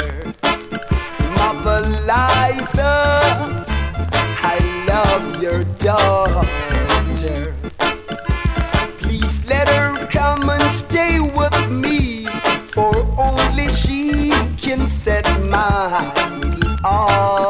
Mother Liza, I love your daughter. Please let her come and stay with me, for only she can set my all.